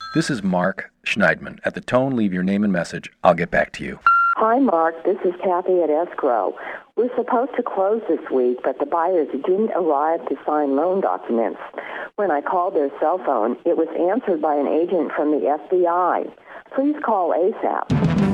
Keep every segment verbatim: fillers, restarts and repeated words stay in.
This is Mark Schneidman. At the tone, leave your name and message. I'll get back to you. Hi, Mark. This is Kathy at Escrow. We're supposed to close this week, but the buyers didn't arrive to sign loan documents. When I called their cell phone, it was answered by an agent from the F B I. Please call ASAP.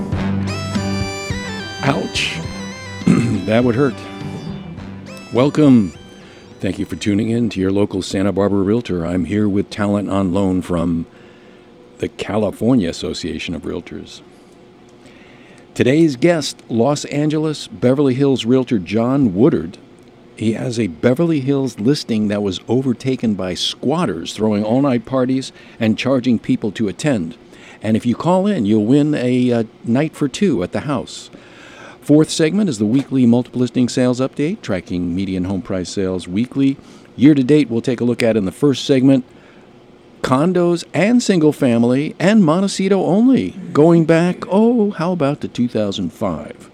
Ouch. That would hurt. Welcome. Thank you for tuning in to your local Santa Barbara Realtor. I'm here with talent on loan from the California Association of Realtors. Today's guest, Los Angeles Beverly Hills realtor John Woodard. He has a Beverly Hills listing that was overtaken by squatters throwing all-night parties and charging people to attend. And if you call in, you'll win a, a night for two at the house. Fourth segment is the weekly multiple listing sales update, tracking median home price sales weekly. Year to date, we'll take a look at in the first segment, condos and single family and Montecito only, going back, oh, how about to two thousand five?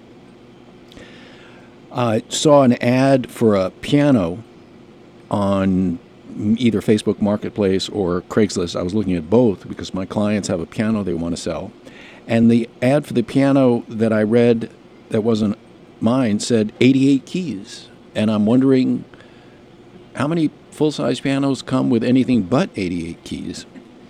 I saw an ad for a piano on either Facebook Marketplace or Craigslist. I was looking at both because my clients have a piano they want to sell. And the ad for the piano that I read that wasn't mine said eighty-eight keys. And I'm wondering how many full-size pianos come with anything but eighty-eight keys.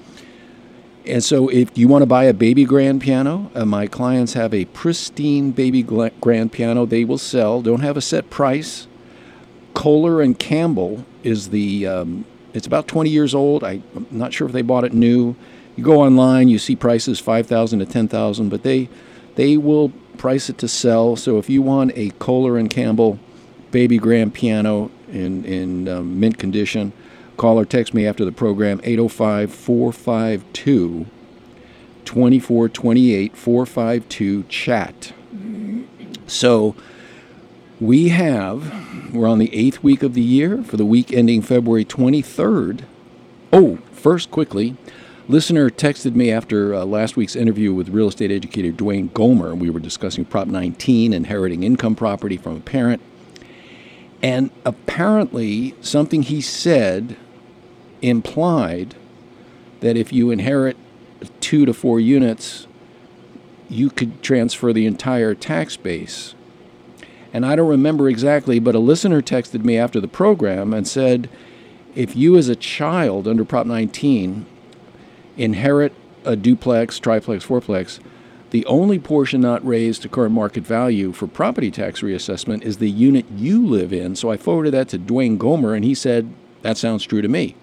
And so if you want to buy a baby grand piano, uh, my clients have a pristine baby grand piano they will sell, don't have a set price. Kohler and Campbell is the, um, it's about twenty years old. I, I'm not sure if they bought it new. You go online, you see prices five thousand dollars to ten thousand dollars, but they they will price it to sell. So if you want a Kohler and Campbell baby grand piano in, in um, mint condition, call or text me after the program, eight oh five, four five two, two four two eight, four five two, chat. So we have, we're on the eighth week of the year for the week ending February twenty-third. Oh, first, quickly, listener texted me after uh, last week's interview with real estate educator Dwayne Gomer. We were discussing Prop nineteen, inheriting income property from a parent. And apparently something he said implied that if you inherit two to four units, you could transfer the entire tax base. And I don't remember exactly, but a listener texted me after the program and said, if you as a child under Prop nineteen inherit a duplex, triplex, fourplex, the only portion not raised to current market value for property tax reassessment is the unit you live in. So I forwarded that to Dwayne Gomer, and he said, that sounds true to me.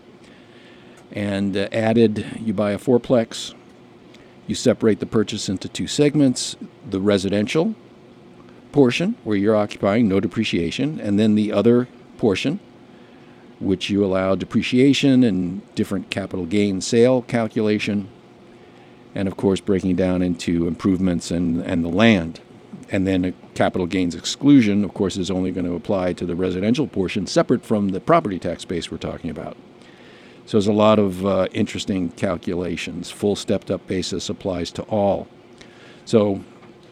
And uh, added, you buy a fourplex, you separate the purchase into two segments, the residential portion, where you're occupying, no depreciation, and then the other portion, which you allow depreciation and different capital gain sale calculation, and of course breaking down into improvements and, and the land. And then a capital gains exclusion, of course, is only going to apply to the residential portion, separate from the property tax base we're talking about. So there's a lot of uh, interesting calculations. Full stepped-up basis applies to all. So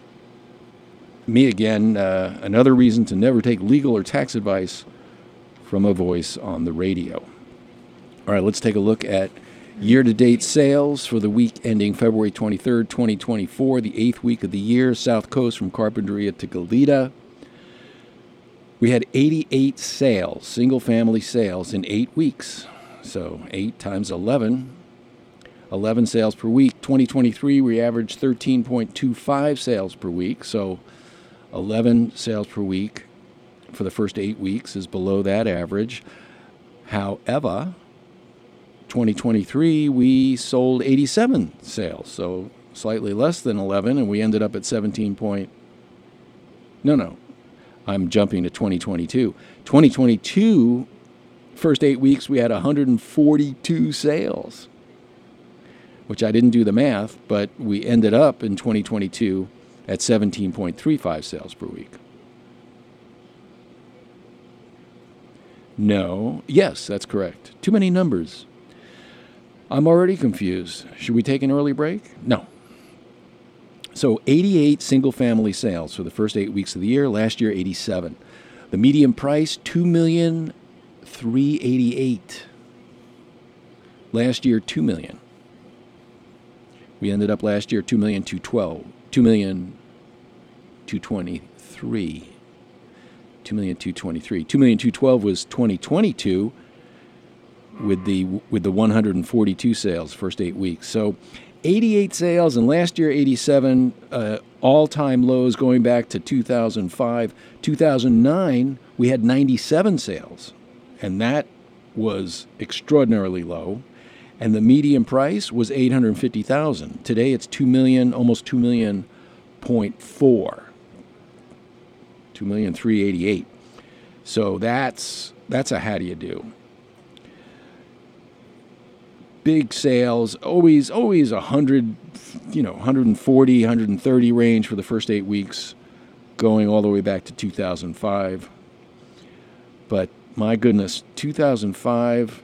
me again, uh, another reason to never take legal or tax advice from a voice on the radio. All right, let's take a look at year-to-date sales for the week ending February twenty-third, twenty twenty-four, the eighth week of the year, South Coast from Carpinteria to Goleta. We had eighty-eight sales, single-family sales, in eight weeks. So eight times eleven, eleven sales per week. twenty twenty-three, we averaged thirteen point two five sales per week, so eleven sales per week for the first eight weeks is below that average. However, twenty twenty-three, we sold eighty-seven sales, so slightly less than eleven, and we ended up at seventeen point... No, no, I'm jumping to twenty twenty-two. twenty twenty-two, first eight weeks, we had one hundred forty-two sales, which I didn't do the math, but we ended up in twenty twenty-two at seventeen point three five sales per week. No. Yes, that's correct. Too many numbers. I'm already confused. Should we take an early break? No. So eighty-eight single-family sales for the first eight weeks of the year. Last year, eighty-seven. The median price, two million three hundred eighty-eight thousand dollars. Last year, two million dollars. We ended up last year two million two twelve, two million two twenty-three, two million two twenty-three, two million two twelve was twenty twenty-two with the with the one hundred forty-two sales first eight weeks. So eighty-eight sales, and last year eighty-seven, uh, all-time lows going back to two thousand five. two thousand nine, we had ninety-seven sales, and that was extraordinarily low. And the median price was eight hundred fifty thousand dollars. Today it's two million, almost two million point four, two million three eighty-eight. So that's that's a how do you do. Big sales, always always a hundred, you know, one forty, one thirty range for the first eight weeks, going all the way back to two thousand five. But my goodness, two thousand five,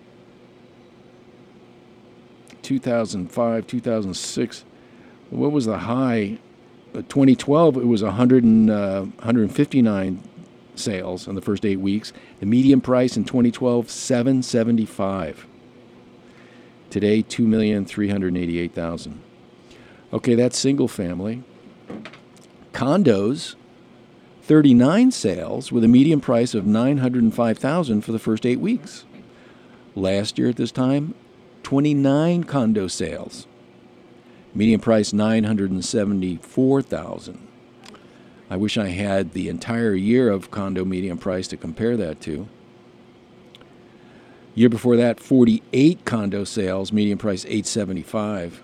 two thousand five, two thousand six, what was the high? twenty twelve, it was one hundred and, uh, one fifty-nine sales in the first eight weeks. The median price in twenty twelve, seven seventy-five. Today, two million three hundred eighty-eight thousand. Okay, that's single family. Condos, thirty-nine sales with a median price of nine hundred five thousand for the first eight weeks. Last year at this time, twenty-nine condo sales. Median price nine hundred seventy-four thousand. I wish I had the entire year of condo median price to compare that to. Year before that, forty-eight condo sales, median price eight seventy-five.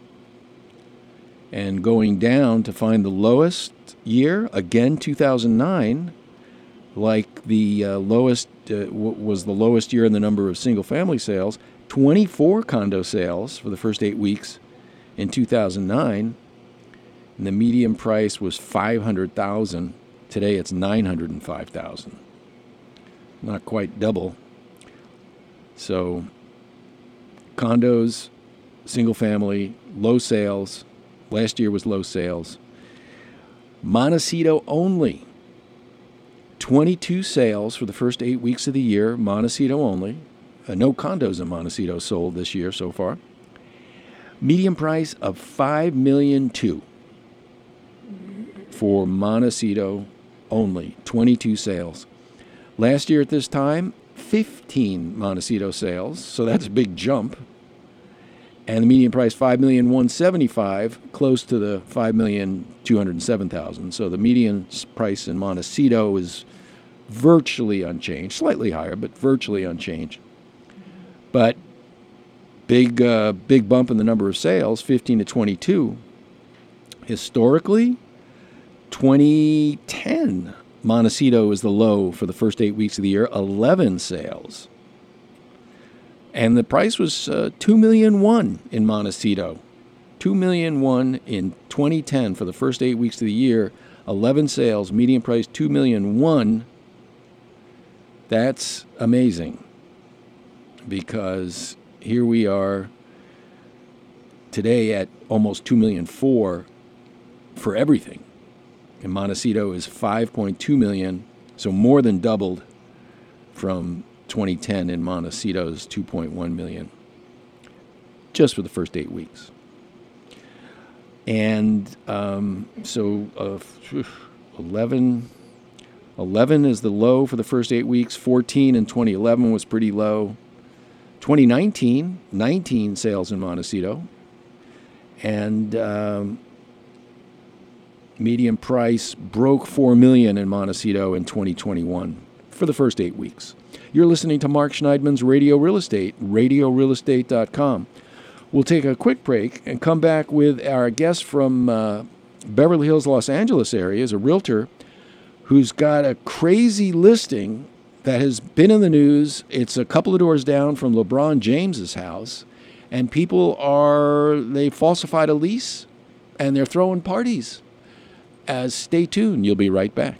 And going down to find the lowest year, again two thousand nine, like the uh, lowest uh, w- was the lowest year in the number of single-family sales, twenty-four condo sales for the first eight weeks in two thousand nine, and the median price was five hundred thousand dollars. Today it's nine hundred five thousand dollars. Not quite double. So condos, single family, low sales. Last year was low sales. Montecito only. twenty-two sales for the first eight weeks of the year, Montecito only. Uh, no condos in Montecito sold this year so far. Median price of five million two for Montecito only, twenty-two sales. Last year at this time, fifteen Montecito sales, so that's a big jump. And the median price five million one hundred seventy-five, close to the five million two hundred seven thousand. So the median price in Montecito is virtually unchanged, slightly higher, but virtually unchanged. But big uh, big bump in the number of sales, fifteen to twenty-two. Historically, twenty ten, Montecito is the low for the first eight weeks of the year, eleven sales. And the price was uh, two million one in Montecito. two million one in twenty ten for the first eight weeks of the year, eleven sales, median price two million one. That's amazing, because here we are today at almost two million four for everything. And Montecito is five point two million, so more than doubled from twenty ten in Montecito's two point one million, just for the first eight weeks. And um, so uh, eleven, eleven is the low for the first eight weeks. fourteen in twenty eleven was pretty low. twenty nineteen, nineteen sales in Montecito. And um, median price broke four million dollars in Montecito in twenty twenty-one for the first eight weeks. You're listening to Mark Schneidman's Radio Real Estate, radio real estate dot com. We'll take a quick break and come back with our guest from uh, Beverly Hills, Los Angeles area, is a realtor who's got a crazy listing that has been in the news. It's a couple of doors down from LeBron James's house, and people are, they falsified a lease, and they're throwing parties. As stay tuned, you'll be right back.